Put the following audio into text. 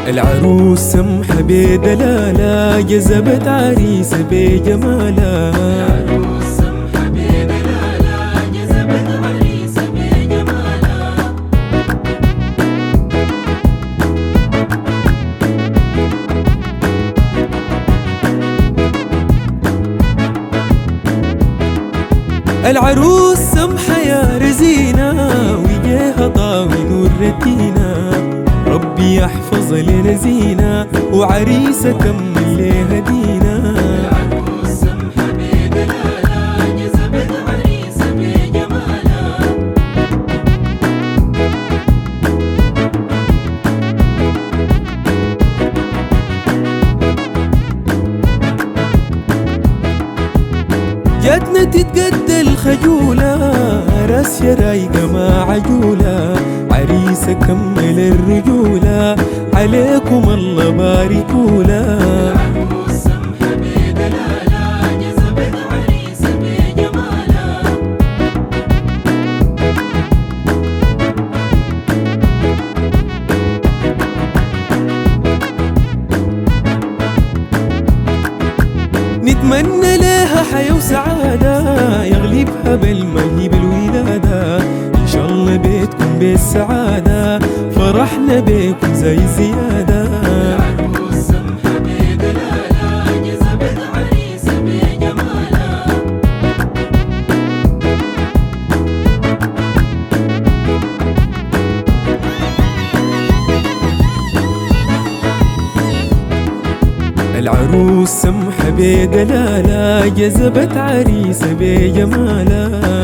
العروس سمحة بدلالة جذبت عريسة بجمالها. العروس سمحة بدلالة جذبت عريسة بجمالها. العروس سمحة يا رزينة وجهها طاوي نور رتينا، ربي يحفظ لنا زينة وعريسة كمل ليها دينا. العروس سمحة بدلالة جذبت عريسة بجمالها. جاتنا تتقدى الخجولة، راسية رايقة ما عجولة، عريسة كمل الرجولة، عليكم الله باركولا. العروس سمحة بدلالة جذبت عريسة بجمالها. نتمنى لها حياة وسعادة يغلبها بالمهي بالولادة، إن شاء الله بيتكم بالسعادة فرحنا بيكم زي زيادة. العروس سمحة بدلالة جذبت عريسة بجمالها. العروس سمحة بدلالة جذبت عريسة بجمالها.